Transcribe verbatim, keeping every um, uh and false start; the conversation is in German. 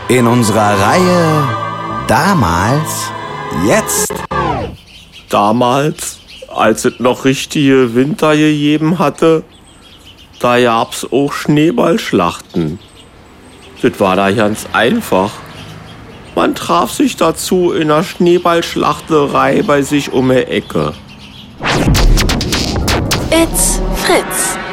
In unserer Reihe Damals, Jetzt. Damals, als es noch richtige Winter gegeben hatte, da gab's auch Schneeballschlachten. Das war da ganz einfach. Man traf sich dazu in der Schneeballschlachterei bei sich um die Ecke. It's Fritz.